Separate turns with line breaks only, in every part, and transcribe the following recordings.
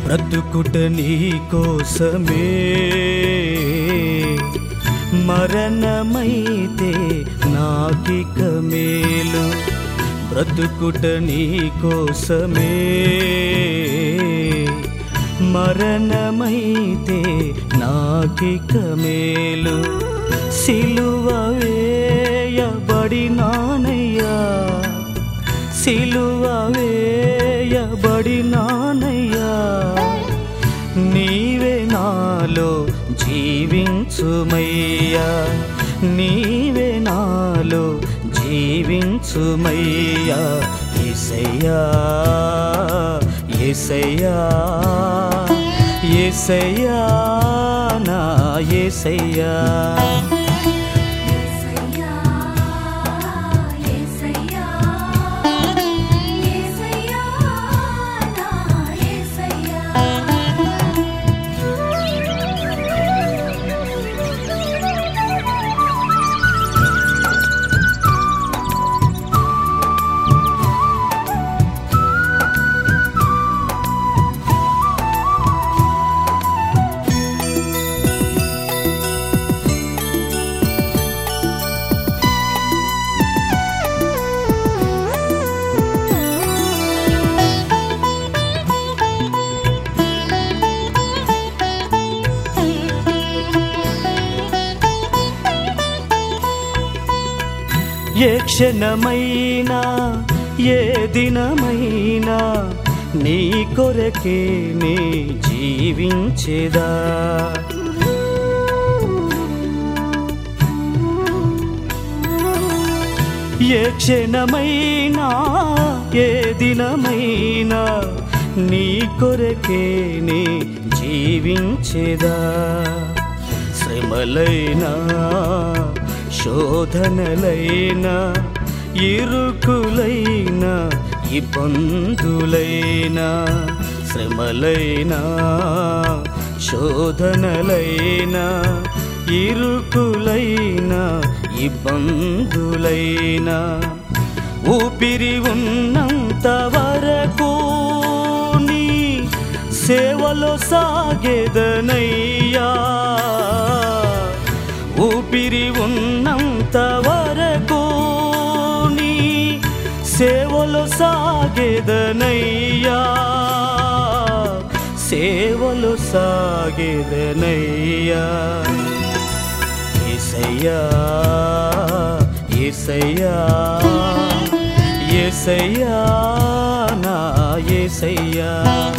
బ్రతుకుట నీ కోసమే, మరణమైతే నాకిక మేలు. బ్రతుకుట నీ కోసమే, మరణమైతే నాకిక మేలు. సిలువ వేయబడినానయ్యా, సిలువ వేయబడినానయ్యా, నీవే నాలో జీవించుమయ్యా, నీవే నాలో జీవించుమయ్యా. యేసయ్యా యేసయ్యా యేసయ్యా నా యేసయ్యా. ఏ క్షణమైనా ఏ దినమైనా నీ కొరకే నే జీవించేదా. ఏ క్షణమైనా ఏ దినమైనా నీ కొరకే నే జీవించేదా. శ్రమలైనా శోధనలైనా ఇరుకులైనా ఇబ్బందులైనా, శ్రమలైనా శోధనలైనా ఇరుకులైనా ఇబ్బందులైనా, ఊపిరి ఉన్నంత వరకు నీ సేవలో సాగేదనయ్యా, ఊపిరి ఉన్నంత వరకు నీ సేవలో సాగేదనయ్యా, సేవలో సాగేదనయ్యా. యేసయ్యా యేసయ్యా యేసయ్యా నా యేసయ్యా.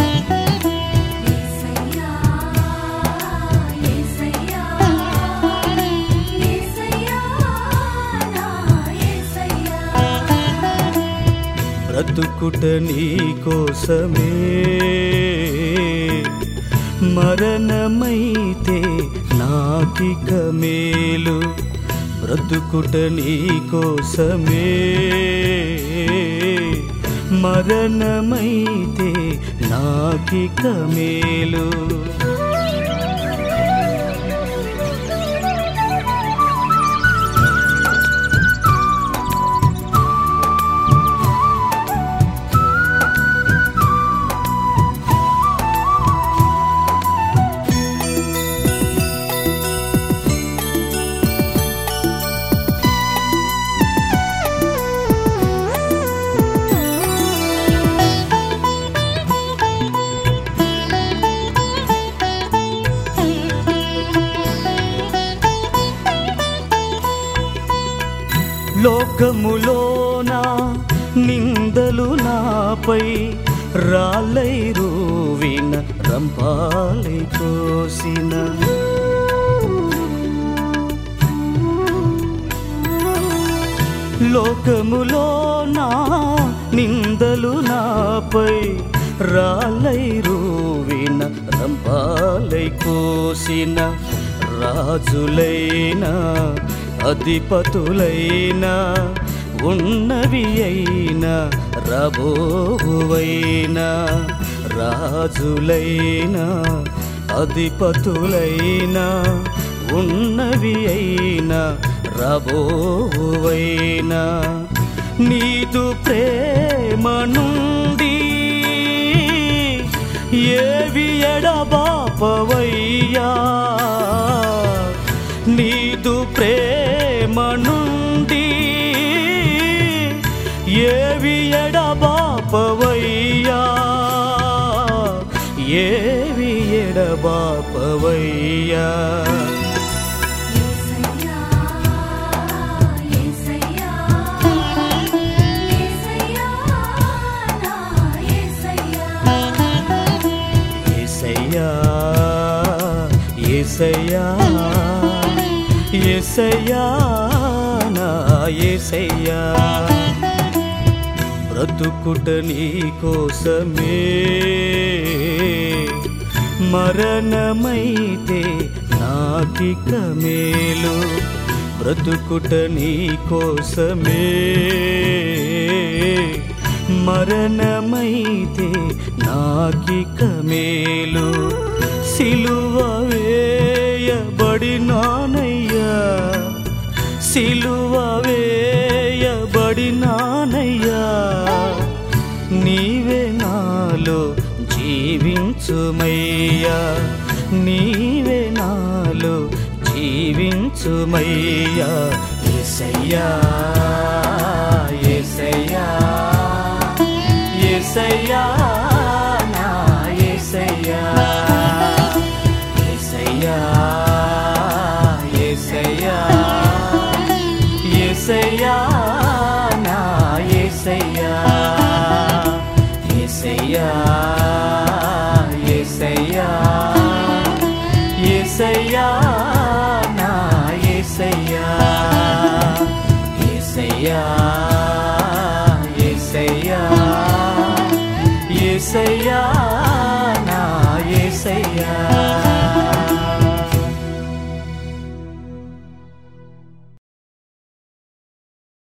బ్రతుకుట నీ కోసమే, మరణమైతే నాకిక మేలు. బ్రతుకుట నీ కోసమే, మరణమైతే నాకిక మేలు. లోకములోన నిందలు నాపై రాళ్ళై రూవిన రంపాలై కోసిన, లోకములోన నిందలు నాపై రాళ్ళై రూవిన రంపాలై కోసిన, రాజులైనా అధిపతులైనా ఉన్నవి అయినా రాబోవువైనా, రాజులైనా అధిపతులైనా ఉన్నవి అయినా రాబోవువైనా, నీదు ప్రేమ నుండి ఏవి ఎడబాపవయ్యా నీదు ప్రేమ నుండి ఏవి ఎడబాపవయ్యా ఏవి ఎడబాపవయ్యా యేసయ్యా యేసయ్యా నా యేసయ్యా బ్రతుకుట నీ కోసమే మరణమైతే నాకిక మేలు బ్రతుకుట నీ కోసమే మరణమైతే నాకిక మేలు సిలువ వేయబడినానయ్యా సిలువ వేయబడినానయ్యా నీవే నాలో జీవించుమయ్యా నీవే నాలో జీవించుమయ్యా యేసయ్యా యేసయ్యా యేసయ్యా నా యేసయ్యా యేసయ్యా యేసయ్యా యేసయ్యా నా యేసయ్యా యేసయ్యా యేసయ్యా యేసయ్యా నా యేసయ్యా యేసయ్యా యేసయ్యా యేసయ్యా నా యేసయ్యా